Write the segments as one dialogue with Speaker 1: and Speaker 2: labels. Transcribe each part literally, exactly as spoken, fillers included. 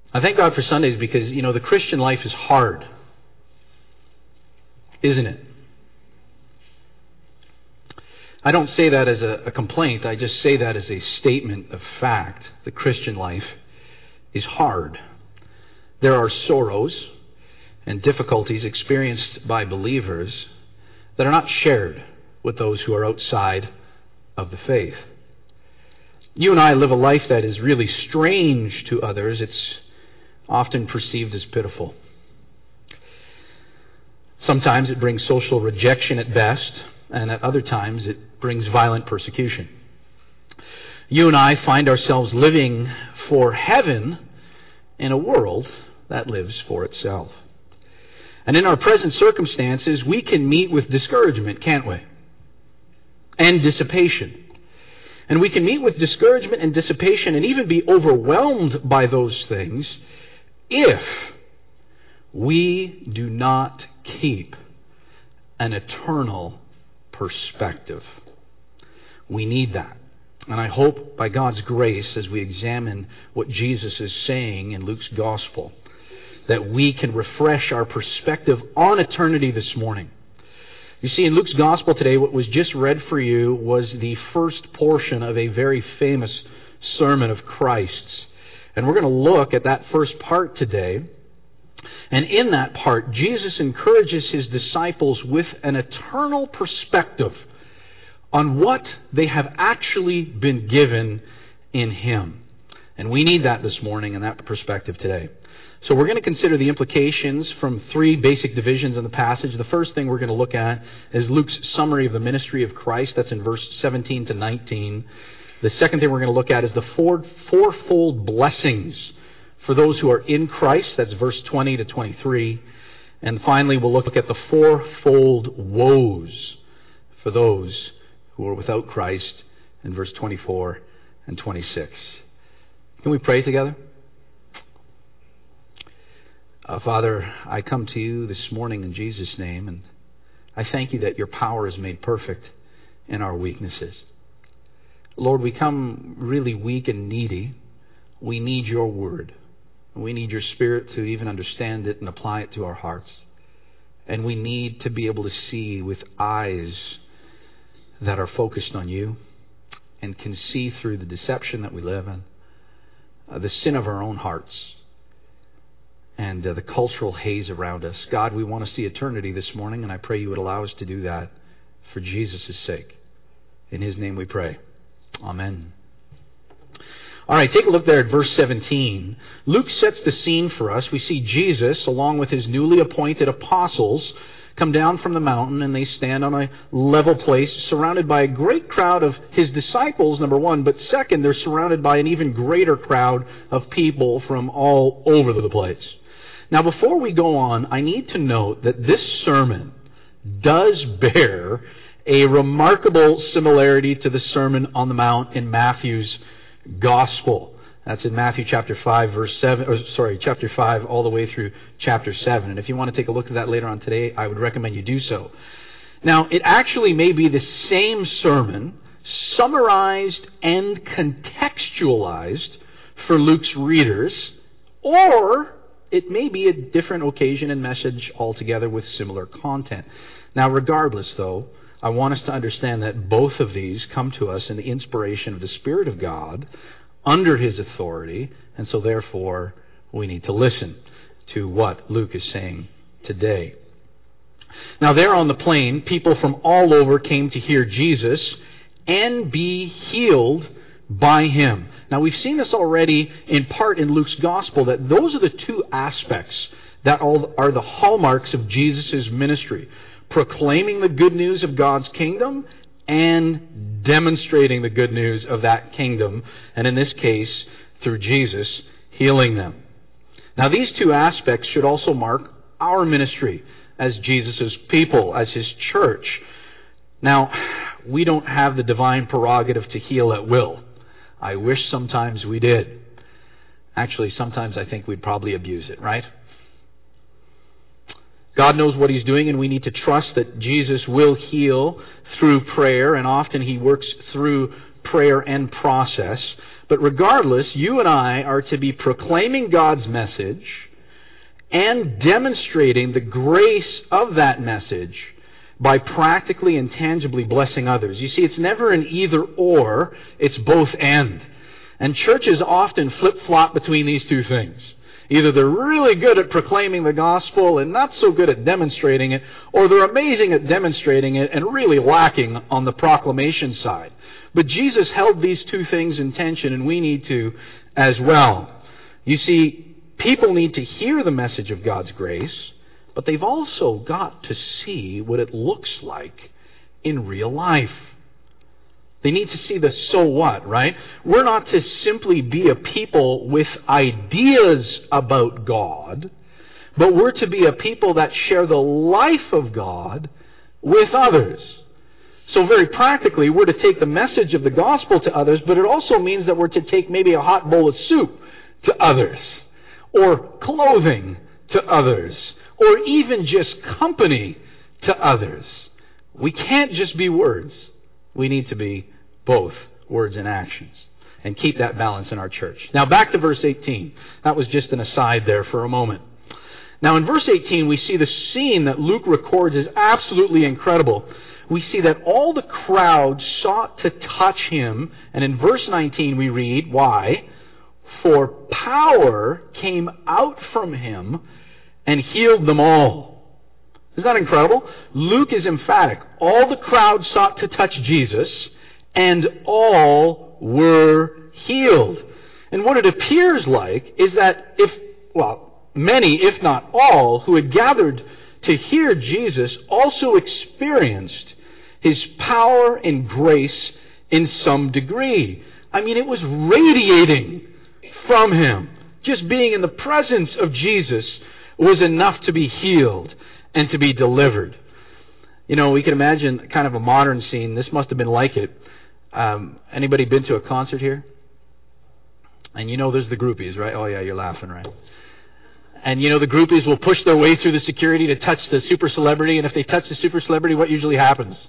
Speaker 1: I thank God for Sundays because, you know, the Christian life is hard, isn't it? I don't say that as a, a complaint. I just say that as a statement of fact. The Christian life is hard. There are sorrows and difficulties experienced by believers that are not shared with those who are outside of the faith. You and I live a life that is really strange to others. It's often perceived as pitiful. Sometimes it brings social rejection at best, and at other times it brings violent persecution. You and I find ourselves living for heaven in a world that lives for itself. And in our present circumstances, we can meet with discouragement, can't we? And dissipation. And we can meet with discouragement and dissipation and even be overwhelmed by those things if we do not keep an eternal perspective. We need that. And I hope by God's grace, as we examine what Jesus is saying in Luke's Gospel, that we can refresh our perspective on eternity this morning. You see, in Luke's Gospel today, what was just read for you was the first portion of a very famous sermon of Christ's. And we're going to look at that first part today. And in that part, Jesus encourages His disciples with an eternal perspective on what they have actually been given in Him. And we need that this morning and that perspective today. So we're going to consider the implications from three basic divisions in the passage. The first thing we're going to look at is Luke's summary of the ministry of Christ. That's in verse seventeen to nineteen. The second thing we're going to look at is the four, fourfold blessings for those who are in Christ. That's verse twenty to twenty-three. And finally, we'll look at the fourfold woes for those who are without Christ in verse twenty-four and twenty-six. Can we pray together? Uh, Father, I come to you this morning in Jesus' name, and I thank you that your power is made perfect in our weaknesses. Lord, we come really weak and needy. We need your word. We need your Spirit to even understand it and apply it to our hearts. And we need to be able to see with eyes that are focused on you and can see through the deception that we live in, uh, the sin of our own hearts, and uh, the cultural haze around us. God, we want to see eternity this morning, and I pray you would allow us to do that for Jesus' sake. In His name we pray. Amen. All right, take a look there at verse seventeen. Luke sets the scene for us. We see Jesus, along with His newly appointed apostles, come down from the mountain, and they stand on a level place, surrounded by a great crowd of His disciples, number one. But second, they're surrounded by an even greater crowd of people from all over the place. Now, before we go on, I need to note that this sermon does bear a remarkable similarity to the Sermon on the Mount in Matthew's Gospel. That's in Matthew chapter five, verse seven, or sorry, chapter five, all the way through chapter seven. And if you want to take a look at that later on today, I would recommend you do so. Now, it actually may be the same sermon, summarized and contextualized for Luke's readers, or it may be a different occasion and message altogether with similar content. Now, regardless, though, I want us to understand that both of these come to us in the inspiration of the Spirit of God, under His authority, and so therefore we need to listen to what Luke is saying today. Now, there on the plain, people from all over came to hear Jesus and be healed by Him. Now, we've seen this already in part in Luke's Gospel, that those are the two aspects that are the hallmarks of Jesus' ministry: proclaiming the good news of God's kingdom and demonstrating the good news of that kingdom, and in this case, through Jesus, healing them. Now, these two aspects should also mark our ministry as Jesus' people, as His church. Now, we don't have the divine prerogative to heal at will. I wish sometimes we did. Actually, sometimes I think we'd probably abuse it, right? God knows what He's doing, and we need to trust that Jesus will heal through prayer, and often He works through prayer and process. But regardless, you and I are to be proclaiming God's message and demonstrating the grace of that message by practically and tangibly blessing others. You see, it's never an either or, it's both and. And churches often flip-flop between these two things. Either they're really good at proclaiming the gospel and not so good at demonstrating it, or they're amazing at demonstrating it and really lacking on the proclamation side. But Jesus held these two things in tension, and we need to as well. You see, people need to hear the message of God's grace, but they've also got to see what it looks like in real life. They need to see the so what, right? We're not to simply be a people with ideas about God, but we're to be a people that share the life of God with others. So very practically, we're to take the message of the gospel to others, but it also means that we're to take maybe a hot bowl of soup to others, or clothing to others, or even just company to others. We can't just be words. We need to be both words and actions, and keep that balance in our church. Now back to verse eighteen. That was just an aside there for a moment. Now in verse eighteen, we see the scene that Luke records is absolutely incredible. We see that all the crowd sought to touch Him, and in verse nineteen we read, why? For power came out from Him and healed them all. Isn't that incredible? Luke is emphatic. All the crowd sought to touch Jesus, and all were healed. And what it appears like is that if, well, many, if not all, who had gathered to hear Jesus also experienced His power and grace in some degree. I mean, it was radiating from Him. Just being in the presence of Jesus was enough to be healed and to be delivered. You know, we can imagine kind of a modern scene. This must have been like it. Um, anybody been to a concert here? And you know there's the groupies, right? Oh yeah, you're laughing, right? And you know the groupies will push their way through the security to touch the super celebrity, and if they touch the super celebrity, what usually happens?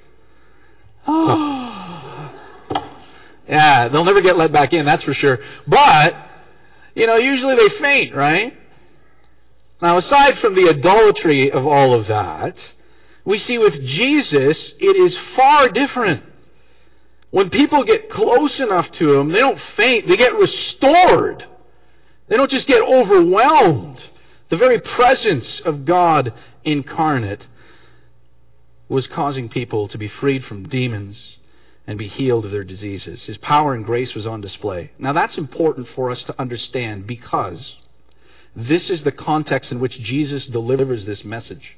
Speaker 1: Oh. Yeah, they'll never get let back in, that's for sure. But, you know, usually they faint, right? Now, aside from the idolatry of all of that, we see with Jesus, it is far different. When people get close enough to Him, they don't faint, they get restored. They don't just get overwhelmed. The very presence of God incarnate was causing people to be freed from demons and be healed of their diseases. His power and grace was on display. Now that's important for us to understand, because this is the context in which Jesus delivers this message.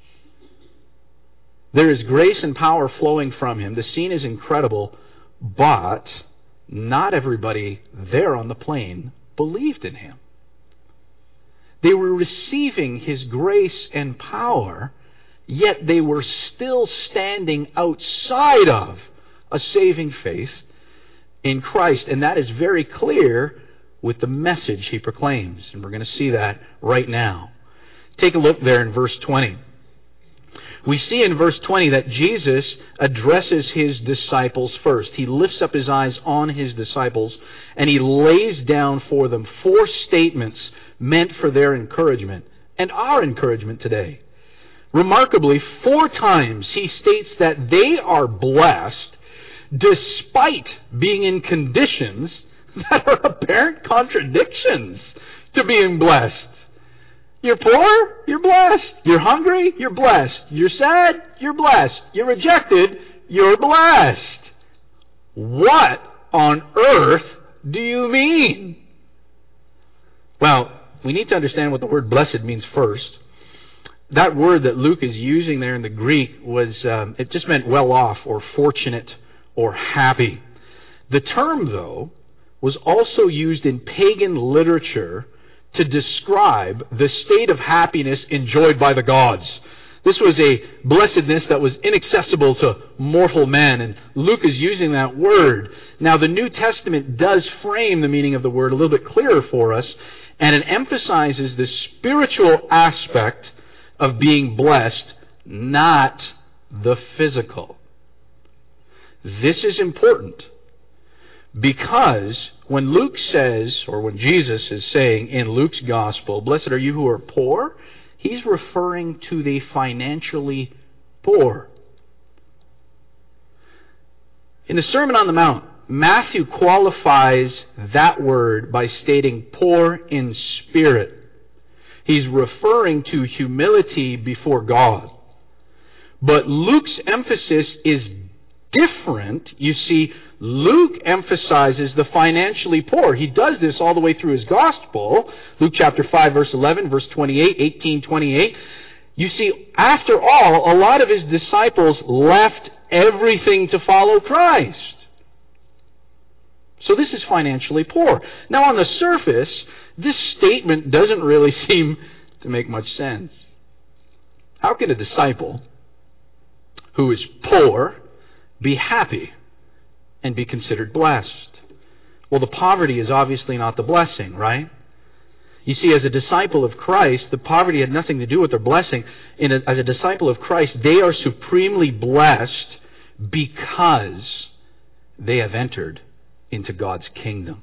Speaker 1: There is grace and power flowing from Him. The scene is incredible, but not everybody there on the plain believed in Him. They were receiving His grace and power, yet they were still standing outside of a saving faith in Christ. And that is very clear with the message He proclaims. And we're going to see that right now. Take a look there in verse twenty. We see in verse twenty that Jesus addresses His disciples first. He lifts up His eyes on His disciples, and He lays down for them four statements meant for their encouragement and our encouragement today. Remarkably, four times He states that they are blessed despite being in conditions that are apparent contradictions to being blessed. You're poor? You're blessed. You're hungry? You're blessed. You're sad? You're blessed. You're rejected? You're blessed. What on earth do you mean? Well, we need to understand what the word blessed means first. That word that Luke is using there in the Greek was, um, it just meant well off or fortunate or happy. The term, though, was also used in pagan literature to describe the state of happiness enjoyed by the gods. This was a blessedness that was inaccessible to mortal man, and Luke is using that word. Now, the New Testament does frame the meaning of the word a little bit clearer for us, and it emphasizes the spiritual aspect of being blessed, not the physical. This is important because when Luke says, or when Jesus is saying in Luke's gospel, blessed are you who are poor, he's referring to the financially poor. In the Sermon on the Mount, Matthew qualifies that word by stating poor in spirit. He's referring to humility before God. But Luke's emphasis is different. You see, Luke emphasizes the financially poor. He does this all the way through his gospel. Luke chapter five, verse eleven, verse twenty-eight, eighteen, twenty-eight. You see, after all, a lot of his disciples left everything to follow Christ. So this is financially poor. Now on the surface, this statement doesn't really seem to make much sense. How can a disciple who is poor be happy and be considered blessed? Well, the poverty is obviously not the blessing, right? You see, as a disciple of Christ, the poverty had nothing to do with their blessing. In a, as a disciple of Christ, they are supremely blessed because they have entered into God's kingdom.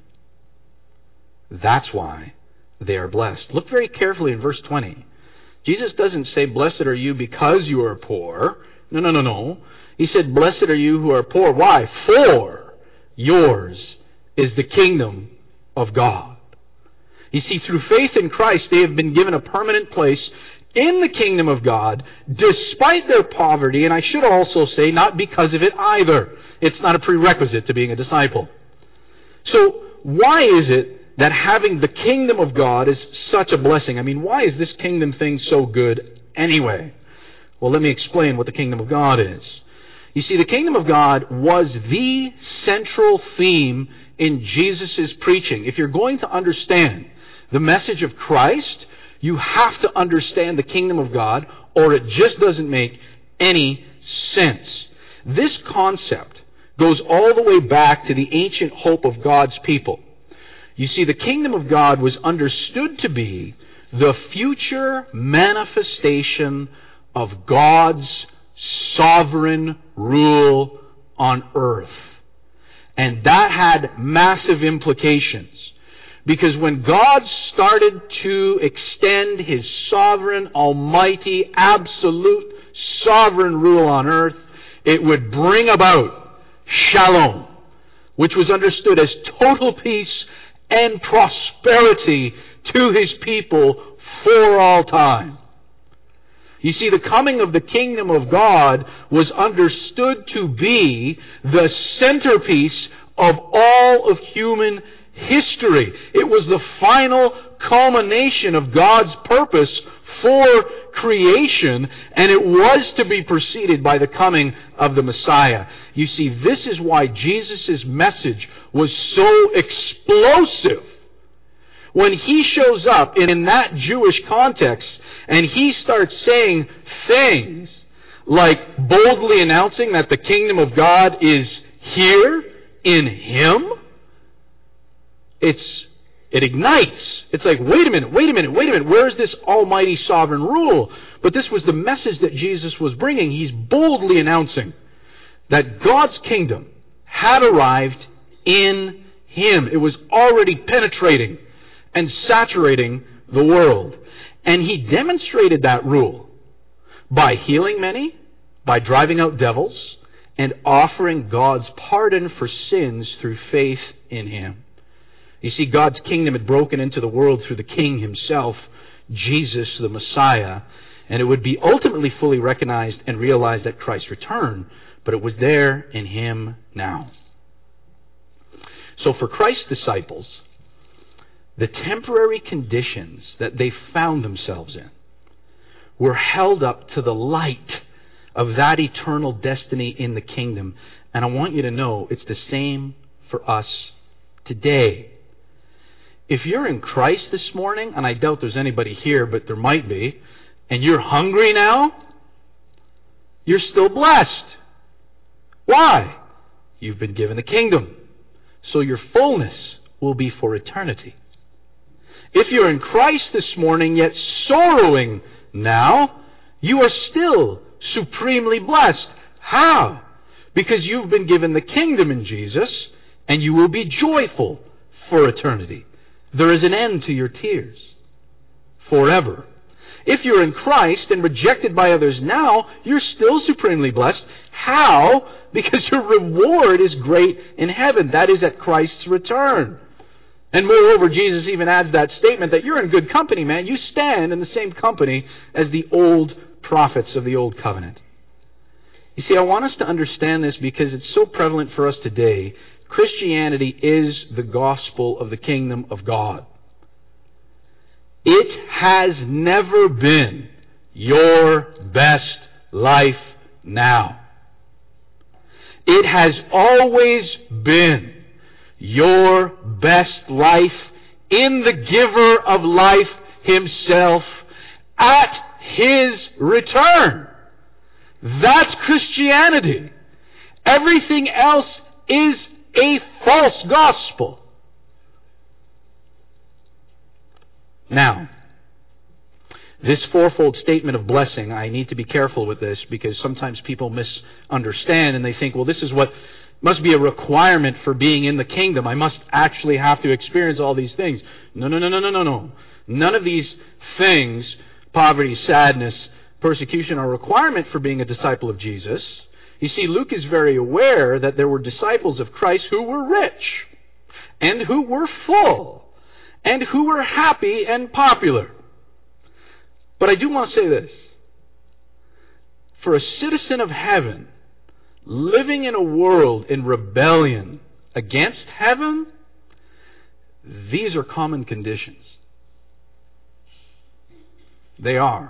Speaker 1: That's why they are blessed. Look very carefully in verse twenty. Jesus doesn't say, blessed are you because you are poor. No, no, no, no. He said, blessed are you who are poor. Why? For yours is the kingdom of God. You see, through faith in Christ, they have been given a permanent place in the kingdom of God, despite their poverty, and I should also say, not because of it either. It's not a prerequisite to being a disciple. So, why is it that having the kingdom of God is such a blessing? I mean, why is this kingdom thing so good anyway? Well, let me explain what the kingdom of God is. You see, the kingdom of God was the central theme in Jesus' preaching. If you're going to understand the message of Christ, you have to understand the kingdom of God, or it just doesn't make any sense. This concept goes all the way back to the ancient hope of God's people. You see, the kingdom of God was understood to be the future manifestation of God's sovereign rule on earth. And that had massive implications. Because when God started to extend His sovereign, almighty, absolute, sovereign rule on earth, it would bring about shalom, which was understood as total peace and prosperity to His people for all time. You see, the coming of the kingdom of God was understood to be the centerpiece of all of human history. It was the final culmination of God's purpose for creation, and it was to be preceded by the coming of the Messiah. You see, this is why Jesus' message was so explosive. When He shows up in that Jewish context, and He starts saying things like boldly announcing that the kingdom of God is here in Him, it's It ignites. It's like, wait a minute, wait a minute, wait a minute. Where's this almighty sovereign rule? But this was the message that Jesus was bringing. He's boldly announcing that God's kingdom had arrived in Him. It was already penetrating and saturating the world. And He demonstrated that rule by healing many, by driving out devils, and offering God's pardon for sins through faith in Him. You see, God's kingdom had broken into the world through the King Himself, Jesus the Messiah, and it would be ultimately fully recognized and realized at Christ's return, but it was there in Him now. So for Christ's disciples, the temporary conditions that they found themselves in were held up to the light of that eternal destiny in the kingdom. And I want you to know it's the same for us today. If you're in Christ this morning, and I doubt there's anybody here, but there might be, and you're hungry now, you're still blessed. Why? You've been given the kingdom. So your fullness will be for eternity. If you're in Christ this morning, yet sorrowing now, you are still supremely blessed. How? Because you've been given the kingdom in Jesus, and you will be joyful for eternity. There is an end to your tears forever. If you're in Christ and rejected by others now, you're still supremely blessed. How? Because your reward is great in heaven. That is at Christ's return. And moreover, Jesus even adds that statement that you're in good company, man. You stand in the same company as the old prophets of the Old Covenant. You see, I want us to understand this because it's so prevalent for us today. Christianity is the gospel of the kingdom of God. It has never been your best life now. It has always been your best life in the giver of life himself at his return. That's Christianity. Everything else is a false gospel. Now, this fourfold statement of blessing, I need to be careful with this because sometimes people misunderstand and they think, well, this is what must be a requirement for being in the kingdom. I must actually have to experience all these things. No, no, no, no, no, no, no. None of these things, poverty, sadness, persecution, are a requirement for being a disciple of Jesus. You see, Luke is very aware that there were disciples of Christ who were rich and who were full and who were happy and popular. But I do want to say this. For a citizen of heaven, living in a world in rebellion against heaven, these are common conditions. They are.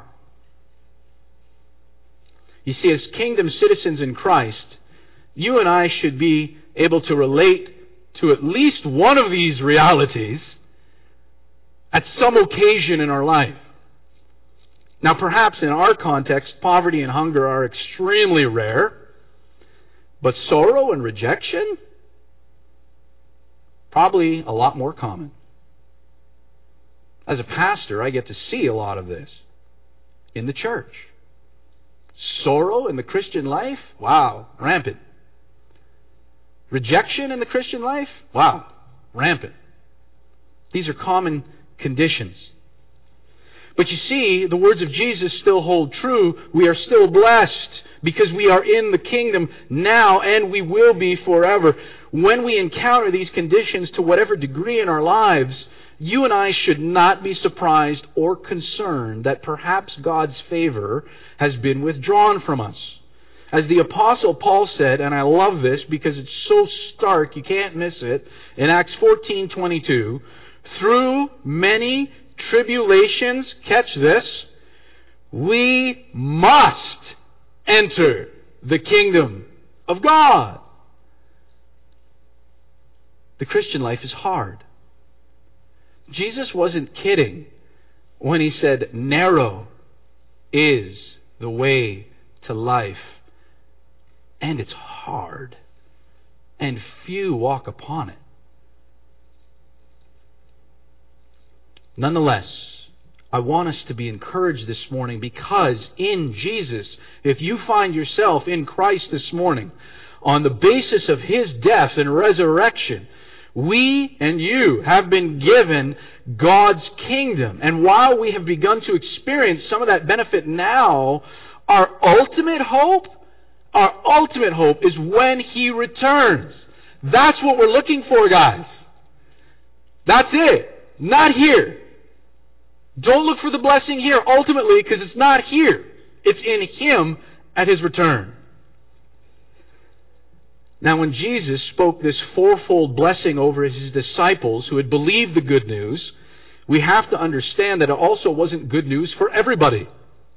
Speaker 1: You see, as kingdom citizens in Christ, you and I should be able to relate to at least one of these realities at some occasion in our life. Now, perhaps in our context, poverty and hunger are extremely rare, but sorrow and rejection, probably a lot more common. As a pastor, I get to see a lot of this in the church. Sorrow in the Christian life? Wow, rampant. Rejection in the Christian life? Wow, rampant. These are common conditions. But you see, the words of Jesus still hold true. We are still blessed because we are in the kingdom now and we will be forever. When we encounter these conditions to whatever degree in our lives, you and I should not be surprised or concerned that perhaps God's favor has been withdrawn from us. As the Apostle Paul said, and I love this because it's so stark, you can't miss it, in Acts fourteen twenty-two, through many tribulations, catch this, we must enter the kingdom of God. The Christian life is hard. Jesus wasn't kidding when he said, narrow is the way to life, and it's hard, and few walk upon it. Nonetheless, I want us to be encouraged this morning because in Jesus, if you find yourself in Christ this morning, on the basis of His death and resurrection, we and you have been given God's kingdom. And while we have begun to experience some of that benefit now, our ultimate hope, our ultimate hope is when He returns. That's what we're looking for, guys. That's it. Not here. Don't look for the blessing here, ultimately, because it's not here. It's in Him at His return. Now, when Jesus spoke this fourfold blessing over His disciples who had believed the good news, we have to understand that it also wasn't good news for everybody.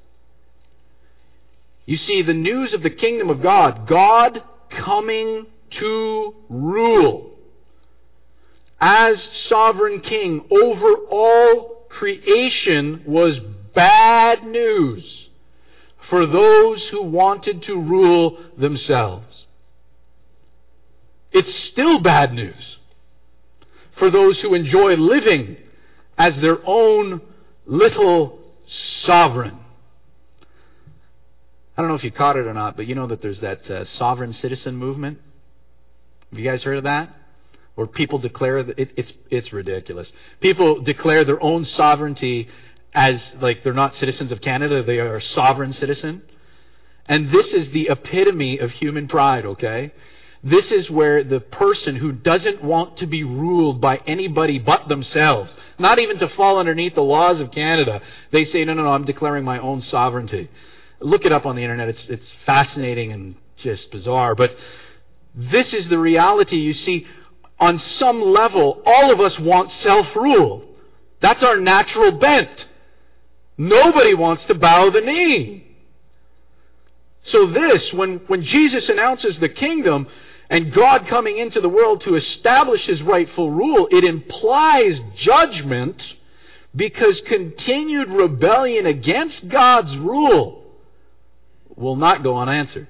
Speaker 1: You see, the news of the kingdom of God, God coming to rule as sovereign king over all creation, was bad news for those who wanted to rule themselves. It's still bad news for those who enjoy living as their own little sovereign. I don't know if you caught it or not, but you know that there's that uh, sovereign citizen movement. Have you guys heard of that? Where people declare that it, it's it's ridiculous. People declare their own sovereignty as like they're not citizens of Canada, they are a sovereign citizen. And this is the epitome of human pride, okay? This is where the person who doesn't want to be ruled by anybody but themselves, not even to fall underneath the laws of Canada, they say, no, no, no, I'm declaring my own sovereignty. Look it up on the internet. It's, it's fascinating and just bizarre. But this is the reality. You see, on some level, all of us want self-rule. That's our natural bent. Nobody wants to bow the knee. So this, when, when Jesus announces the kingdom and God coming into the world to establish His rightful rule, it implies judgment because continued rebellion against God's rule will not go unanswered.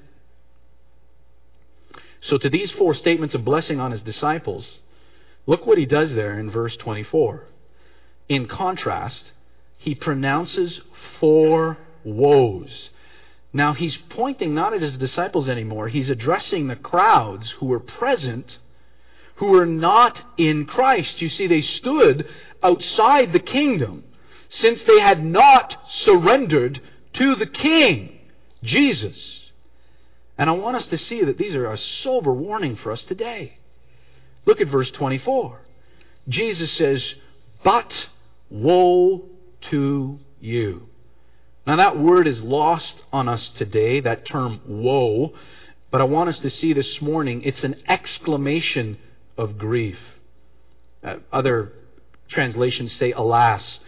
Speaker 1: So to these four statements of blessing on His disciples, look what He does there in verse twenty-four. In contrast, He pronounces four woes. Now, He's pointing not at His disciples anymore. He's addressing the crowds who were present, who were not in Christ. You see, they stood outside the kingdom since they had not surrendered to the King, Jesus. And I want us to see that these are a sober warning for us today. Look at verse twenty-four. Jesus says, "But woe to you." Now that word is lost on us today, that term woe. But I want us to see this morning, it's an exclamation of grief. Uh, other translations say, alas.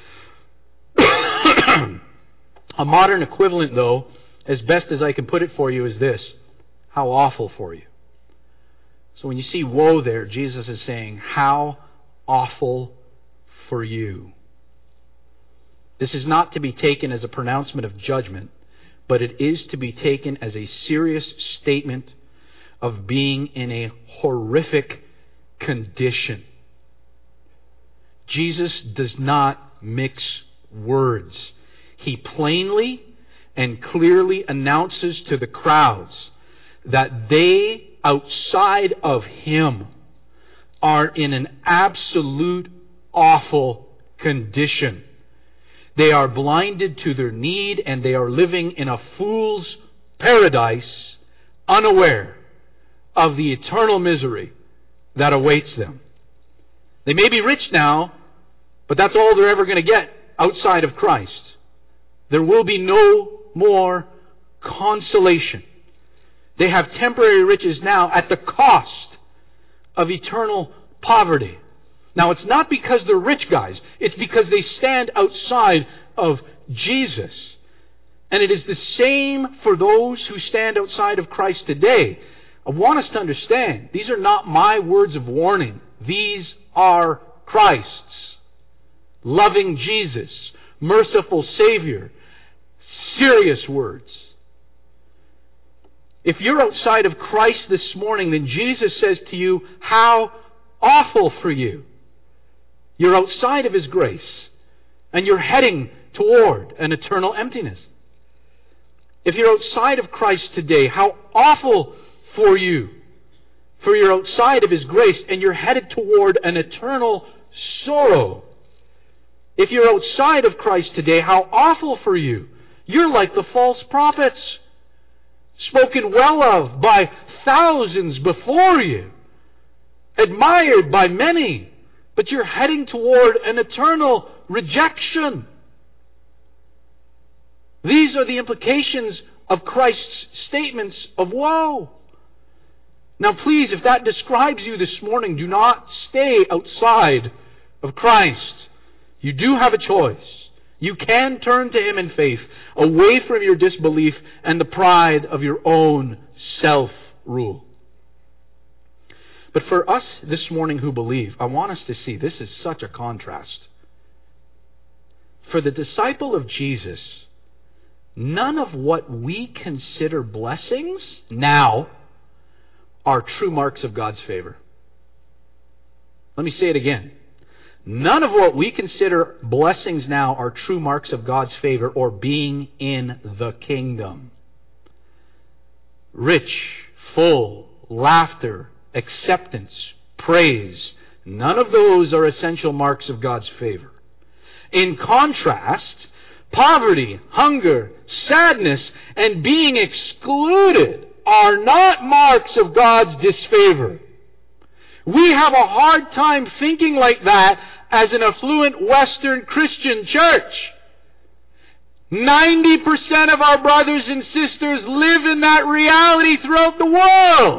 Speaker 1: A modern equivalent, though, as best as I can put it for you, is this: how awful for you. So when you see woe there, Jesus is saying, how awful for you. This is not to be taken as a pronouncement of judgment, but it is to be taken as a serious statement of being in a horrific condition. Jesus does not mix words. He plainly and clearly announces to the crowds that they, outside of Him, are in an absolute awful condition. They are blinded to their need, and they are living in a fool's paradise, unaware of the eternal misery that awaits them. They may be rich now, but that's all they're ever going to get outside of Christ. There will be no more consolation. They have temporary riches now at the cost of eternal poverty. Now, it's not because they're rich guys. It's because they stand outside of Jesus. And it is the same for those who stand outside of Christ today. I want us to understand, these are not my words of warning. These are Christ's. Loving Jesus, merciful Savior, serious words. If you're outside of Christ this morning, then Jesus says to you, how awful for you. You're outside of His grace, and you're heading toward an eternal emptiness. If you're outside of Christ today, how awful for you. For you're outside of His grace, and you're headed toward an eternal sorrow. If you're outside of Christ today, how awful for you. You're like the false prophets, spoken well of by thousands before you, admired by many, but you're heading toward an eternal rejection. These are the implications of Christ's statements of woe. Now please, if that describes you this morning, do not stay outside of Christ. You do have a choice. You can turn to Him in faith, away from your disbelief and the pride of your own self-rule. But for us this morning who believe, I want us to see this is such a contrast. For the disciple of Jesus, none of what we consider blessings now are true marks of God's favor. Let me say it again. None of what we consider blessings now are true marks of God's favor or being in the kingdom. rich, full, laughter, acceptance, praise. None of those are essential marks of God's favor. In contrast, poverty, hunger, sadness, and being excluded are not marks of God's disfavor. We have a hard time thinking like that as an affluent Western Christian church. ninety percent of our brothers and sisters live in that reality throughout the world.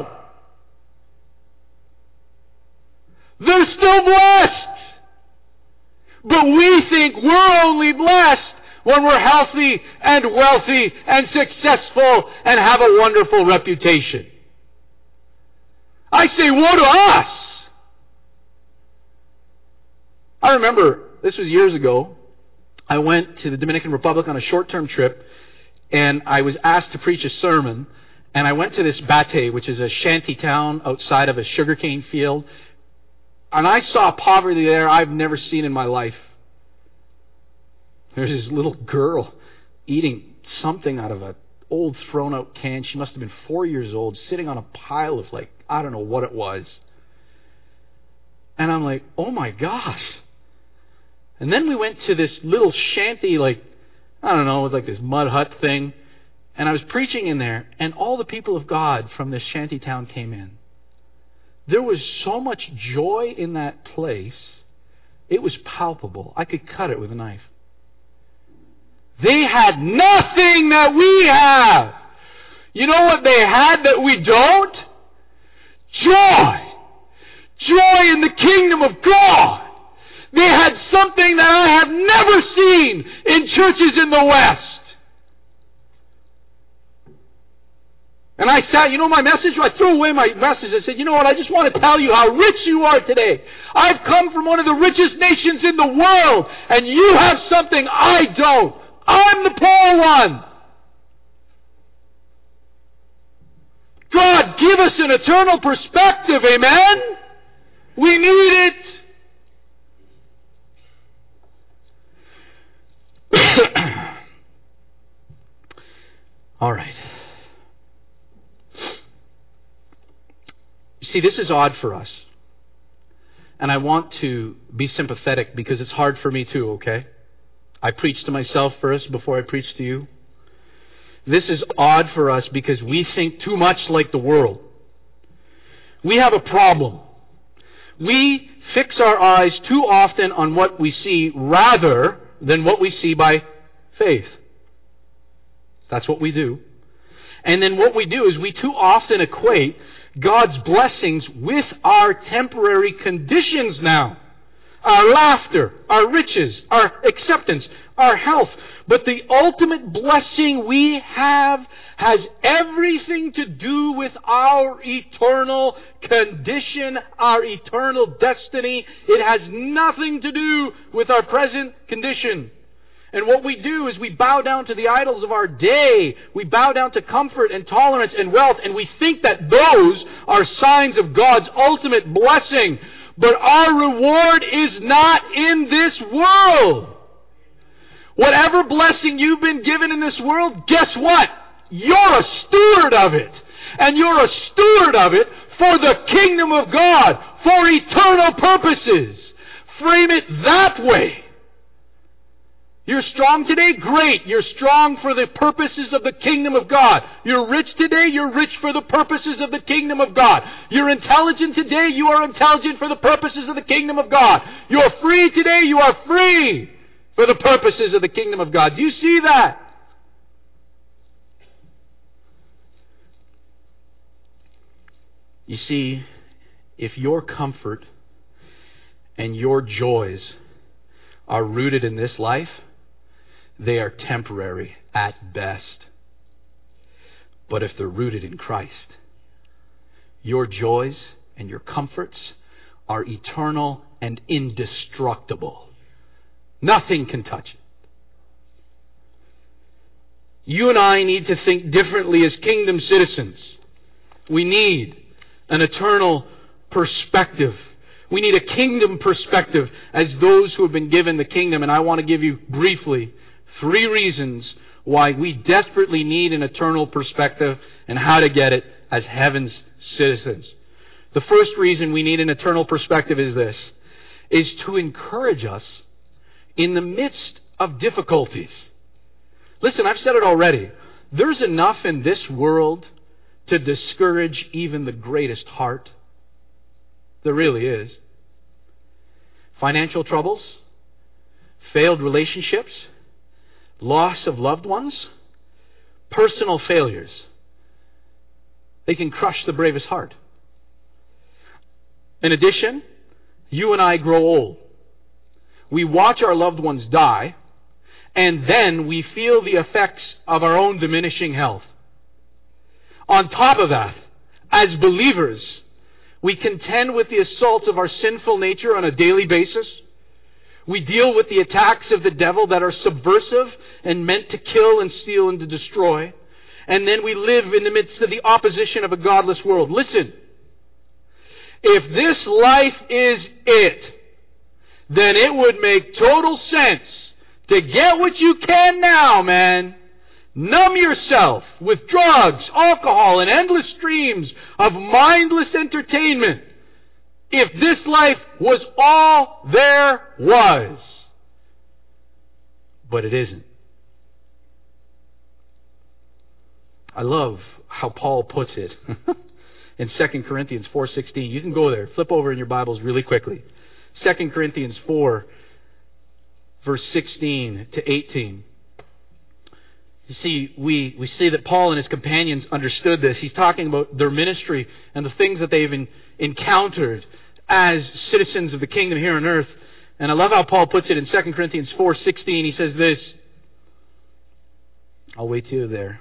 Speaker 1: They're still blessed. But we think we're only blessed when we're healthy and wealthy and successful and have a wonderful reputation. I say, woe to us! I remember, this was years ago, I went to the Dominican Republic on a short-term trip, and I was asked to preach a sermon, and I went to this Bate, which is a shanty town outside of a sugarcane field, and I saw poverty there I've never seen in my life. There's this little girl eating something out of an old thrown-out can. She must have been four years old, sitting on a pile of, like, I don't know what it was. And I'm like, oh my gosh. And then we went to this little shanty, like, I don't know, it was like this mud hut thing. And I was preaching in there, and all the people of God from this shanty town came in. There was so much joy in that place, it was palpable. I could cut it with a knife. They had nothing that we have. You know what they had that we don't? Joy. Joy in the kingdom of God. They had something that I have never seen in churches in the West. And I sat, you know my message? I threw away my message. I said, you know what? I just want to tell you how rich you are today. I've come from one of the richest nations in the world, and you have something I don't. I'm the poor one. God, give us an eternal perspective, amen? We need it. All right. You see, this is odd for us. And I want to be sympathetic because it's hard for me too, okay? I preach to myself first before I preach to you. This is odd for us because we think too much like the world. We have a problem. We fix our eyes too often on what we see rather than what we see by faith. That's what we do. And then what we do is we too often equate God's blessings with our temporary conditions now. Our laughter, our riches, our acceptance, our health. But the ultimate blessing we have has everything to do with our eternal condition, our eternal destiny. It has nothing to do with our present condition. And what we do is we bow down to the idols of our day. We bow down to comfort and tolerance and wealth, and we think that those are signs of God's ultimate blessing. But our reward is not in this world. Whatever blessing you've been given in this world, guess what? You're a steward of it. And you're a steward of it for the kingdom of God, for eternal purposes. Frame it that way. You're strong today? Great. You're strong for the purposes of the kingdom of God. You're rich today? You're rich for the purposes of the kingdom of God. You're intelligent today? You are intelligent for the purposes of the kingdom of God. You're free today? You are free for the purposes of the kingdom of God. Do you see that? You see, if your comfort and your joys are rooted in this life, they are temporary at best. But if they're rooted in Christ, your joys and your comforts are eternal and indestructible. Nothing can touch it. You and I need to think differently as kingdom citizens. We need an eternal perspective. We need a kingdom perspective as those who have been given the kingdom. And I want to give you briefly three reasons why we desperately need an eternal perspective and how to get it as heaven's citizens. The first reason we need an eternal perspective is this, is to encourage us in the midst of difficulties. Listen, I've said it already. There's enough in this world to discourage even the greatest heart. There really is. Financial troubles, failed relationships, loss of loved ones, personal failures. They can crush the bravest heart. In addition, you and I grow old. We watch our loved ones die, and then we feel the effects of our own diminishing health. On top of that, as believers, we contend with the assaults of our sinful nature on a daily basis. We deal with the attacks of the devil that are subversive and meant to kill and steal and to destroy. And then we live in the midst of the opposition of a godless world. Listen, if this life is it, then it would make total sense to get what you can now, man. Numb yourself with drugs, alcohol, and endless streams of mindless entertainment. If this life was all there was. But it isn't. I love how Paul puts it in Second Corinthians four sixteen. You can go there. Flip over in your Bibles really quickly. Second Corinthians four, verse sixteen to eighteen. You see, we, we see that Paul and his companions understood this. He's talking about their ministry and the things that they've in, encountered as citizens of the kingdom here on earth. And I love how Paul puts it in Second Corinthians four sixteen. He says this. I'll wait till you're there.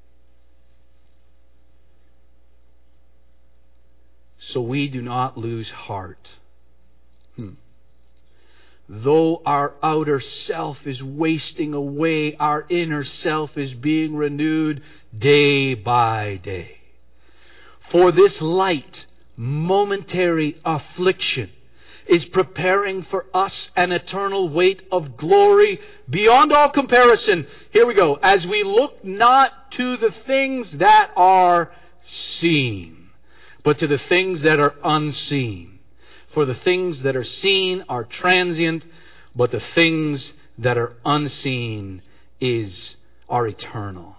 Speaker 1: So we do not lose heart. Hmm. Though our outer self is wasting away, our inner self is being renewed day by day. For this light, momentary affliction is preparing for us an eternal weight of glory beyond all comparison. Here we go. As we look not to the things that are seen, but to the things that are unseen. For the things that are seen are transient, but the things that are unseen is are eternal.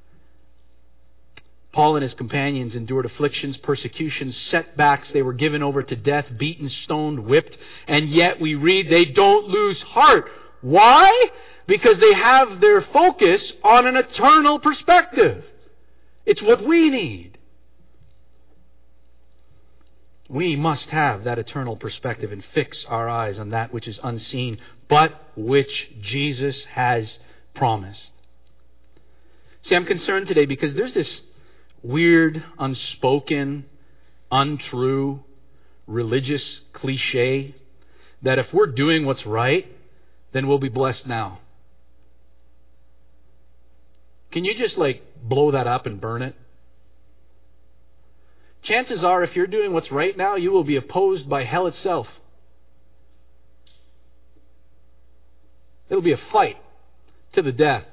Speaker 1: Paul and his companions endured afflictions, persecutions, setbacks. They were given over to death, beaten, stoned, whipped, and yet we read they don't lose heart. Why? Because they have their focus on an eternal perspective. It's what we need. We must have that eternal perspective and fix our eyes on that which is unseen, but which Jesus has promised. See, I'm concerned today because there's this weird, unspoken, untrue, religious cliche that if we're doing what's right, then we'll be blessed now. Can you just like blow that up and burn it? Chances are, if you're doing what's right now, you will be opposed by hell itself. It'll be a fight to the death.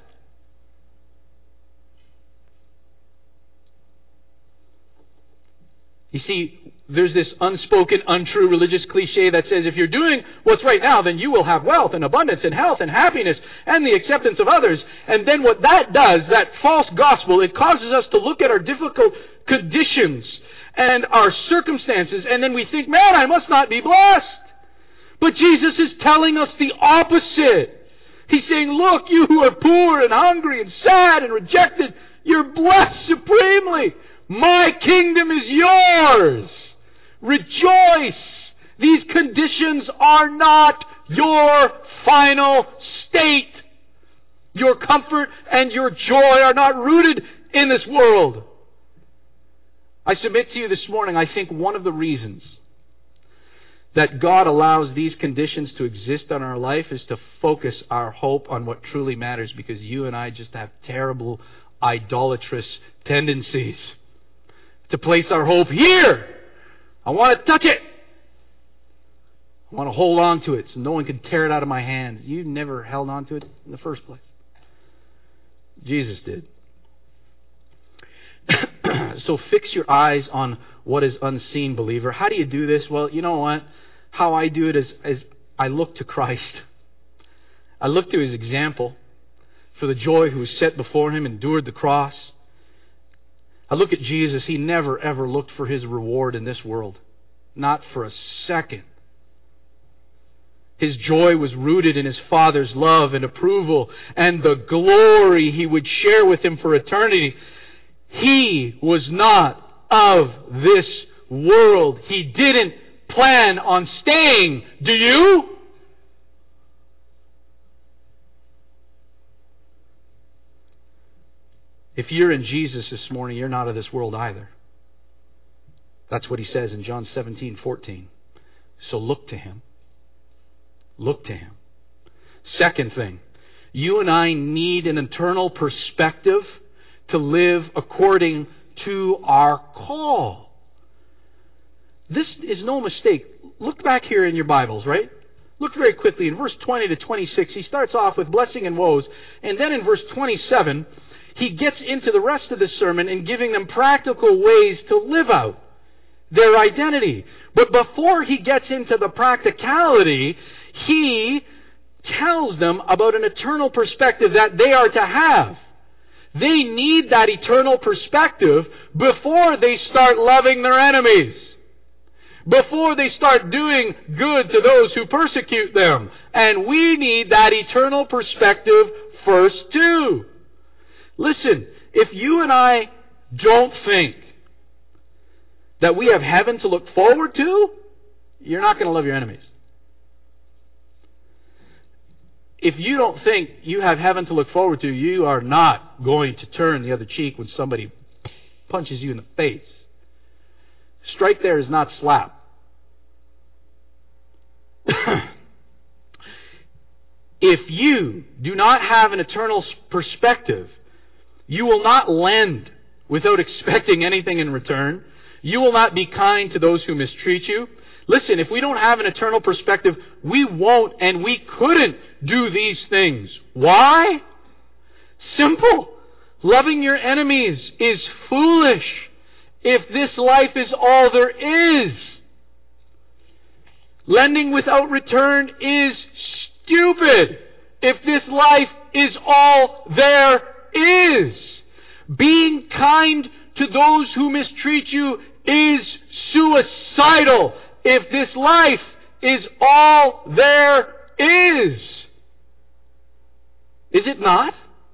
Speaker 1: You see, there's this unspoken, untrue religious cliche that says if you're doing what's right now, then you will have wealth and abundance and health and happiness and the acceptance of others. And then what that does, that false gospel, it causes us to look at our difficult conditions and our circumstances, and then we think, man, I must not be blessed. But Jesus is telling us the opposite. He's saying, look, you who are poor and hungry and sad and rejected, you're blessed supremely. My kingdom is yours. Rejoice. These conditions are not your final state. Your comfort and your joy are not rooted in this world. I submit to you this morning, I think one of the reasons that God allows these conditions to exist in our life is to focus our hope on what truly matters, because you and I just have terrible idolatrous tendencies to place our hope here. I want to touch it. I want to hold on to it so no one can tear it out of my hands. You never held on to it in the first place. Jesus did. So fix your eyes on what is unseen, believer. How do you do this? Well, you know what? How I do it is, is I look to Christ. I look to His example. For the joy who was set before Him endured the cross. I look at Jesus. He never ever looked for His reward in this world. Not for a second. His joy was rooted in His Father's love and approval and the glory He would share with Him for eternity. He was not of this world. He didn't plan on staying. Do you? If you're in Jesus this morning, you're not of this world either. That's what He says in John seventeen fourteen. So look to Him. Look to Him. Second thing, you and I need an eternal perspective to live according to our call. This is no mistake. Look back here in your Bibles, right? Look very quickly. In verse twenty to twenty-six, he starts off with blessing and woes. And then in verse twenty-seven, he gets into the rest of the sermon and giving them practical ways to live out their identity. But before he gets into the practicality, he tells them about an eternal perspective that they are to have. They need that eternal perspective before they start loving their enemies. Before they start doing good to those who persecute them. And we need that eternal perspective first too. Listen, if you and I don't think that we have heaven to look forward to, you're not going to love your enemies. If you don't think you have heaven to look forward to, you are not going to turn the other cheek when somebody punches you in the face. Strike there is not slap. If you do not have an eternal perspective, you will not lend without expecting anything in return. You will not be kind to those who mistreat you. Listen, if we don't have an eternal perspective, we won't and we couldn't do these things. Why? Simple. Loving your enemies is foolish if this life is all there is. Lending without return is stupid if this life is all there is. Being kind to those who mistreat you is suicidal if this life is all there is. Is it not?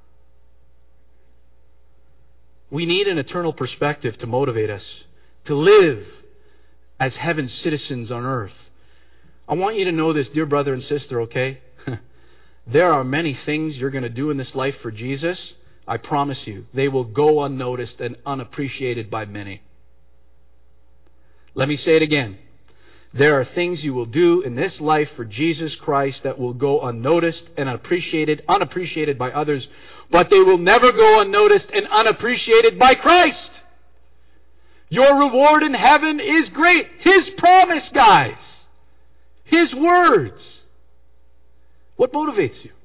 Speaker 1: We need an eternal perspective to motivate us to live as heaven's citizens on earth. I want you to know this, dear brother and sister, okay? There are many things you're going to do in this life for Jesus. I promise you, they will go unnoticed and unappreciated by many. Let me say it again. There are things you will do in this life for Jesus Christ that will go unnoticed and unappreciated, unappreciated by others, but they will never go unnoticed and unappreciated by Christ. Your reward in heaven is great. His promise, guys. His words. What motivates you?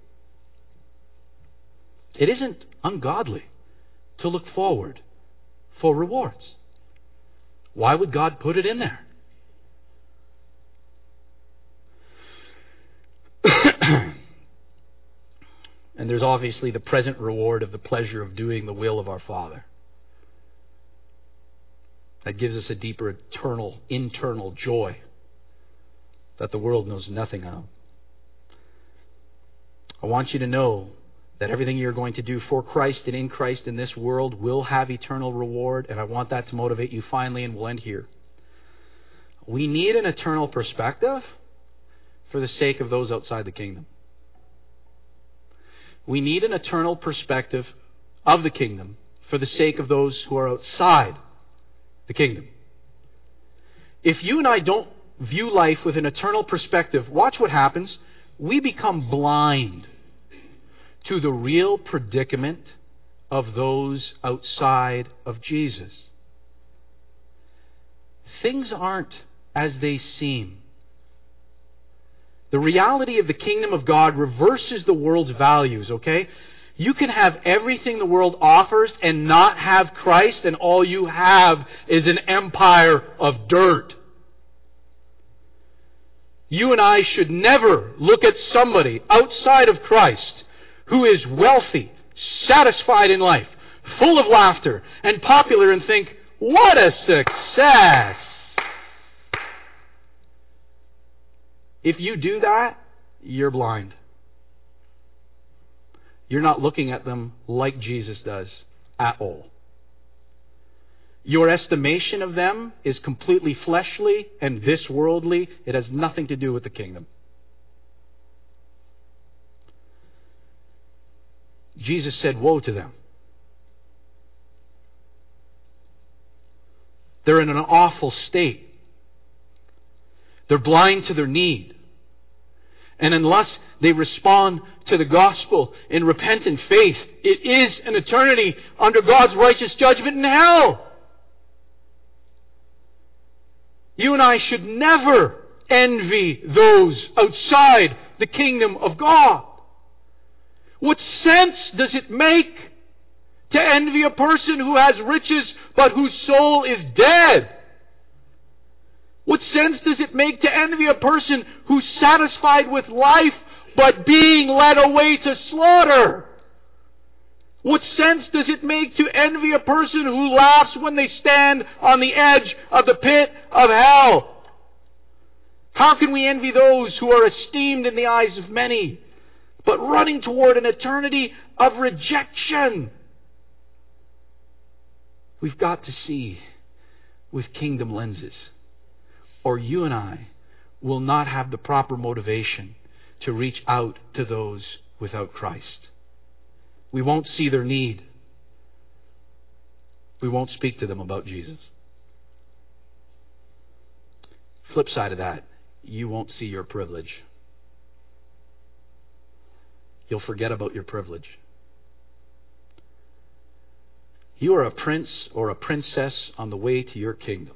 Speaker 1: It isn't ungodly to look forward for rewards. Why would God put it in there? And there's obviously the present reward of the pleasure of doing the will of our Father. That gives us a deeper, eternal, internal joy that the world knows nothing of. I want you to know that everything you're going to do for Christ and in Christ in this world will have eternal reward, and I want that to motivate you finally, and we'll end here. We need an eternal perspective for the sake of those outside the kingdom. We need an eternal perspective of the kingdom for the sake of those who are outside the kingdom. If you and I don't view life with an eternal perspective, watch what happens. We become blind to the real predicament of those outside of Jesus. Things aren't as they seem. The reality of the kingdom of God reverses the world's values, okay? You can have everything the world offers and not have Christ, and all you have is an empire of dirt. You and I should never look at somebody outside of Christ who is wealthy, satisfied in life, full of laughter, and popular and think, what a success! If you do that, you're blind. You're not looking at them like Jesus does at all. Your estimation of them is completely fleshly and this worldly. It has nothing to do with the kingdom. Jesus said, woe to them. They're in an awful state. They're blind to their need. And unless they respond to the gospel in repentant faith, it is an eternity under God's righteous judgment in hell. You and I should never envy those outside the kingdom of God. What sense does it make to envy a person who has riches but whose soul is dead? What sense does it make to envy a person who's satisfied with life but being led away to slaughter? What sense does it make to envy a person who laughs when they stand on the edge of the pit of hell? How can we envy those who are esteemed in the eyes of many, but running toward an eternity of rejection? We've got to see with kingdom lenses, or you and I will not have the proper motivation to reach out to those without Christ. We won't see their need. We won't speak to them about Jesus. Flip side of that, you won't see your privilege. You'll forget about your privilege. You are a prince or a princess on the way to your kingdom.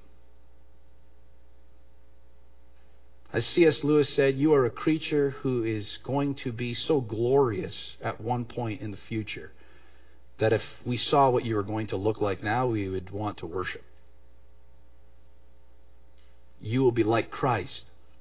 Speaker 1: As C S Lewis said, you are a creature who is going to be so glorious at one point in the future that if we saw what you are going to look like now, we would want to worship. You will be like Christ.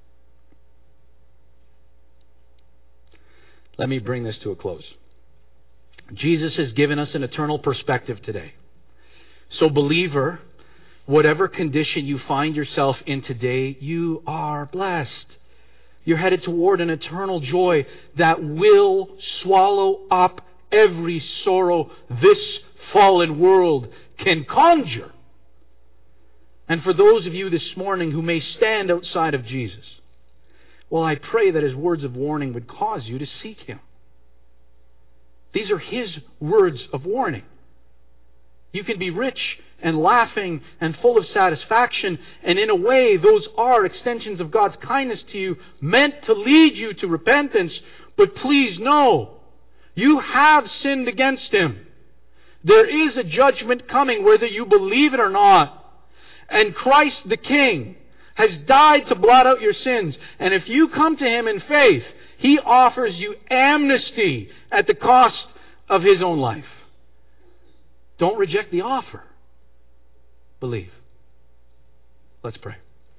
Speaker 1: Let me bring this to a close. Jesus has given us an eternal perspective today. So, believer, whatever condition you find yourself in today, you are blessed. You're headed toward an eternal joy that will swallow up every sorrow this fallen world can conjure. And for those of you this morning who may stand outside of Jesus, well, I pray that His words of warning would cause you to seek Him. These are His words of warning. You can be rich and laughing and full of satisfaction, and in a way, those are extensions of God's kindness to you, meant to lead you to repentance. But please know, you have sinned against Him. There is a judgment coming, whether you believe it or not. And Christ the King has died to blot out your sins. And if you come to Him in faith, He offers you amnesty at the cost of His own life. Don't reject the offer. Believe. Let's pray.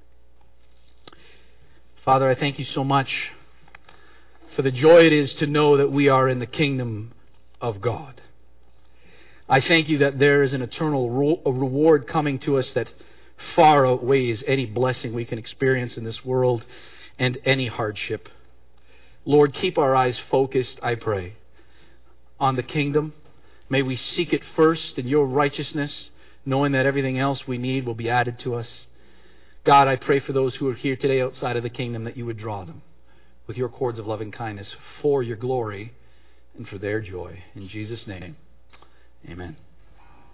Speaker 1: Father, I thank You so much for the joy it is to know that we are in the kingdom of God. I thank You that there is an eternal ro- a reward coming to us that far outweighs any blessing we can experience in this world and any hardship. Lord, keep our eyes focused, I pray, on the kingdom. May we seek it first in Your righteousness, knowing that everything else we need will be added to us. God, I pray for those who are here today outside of the kingdom that You would draw them with Your cords of loving kindness for Your glory and for their joy. In Jesus' name, amen.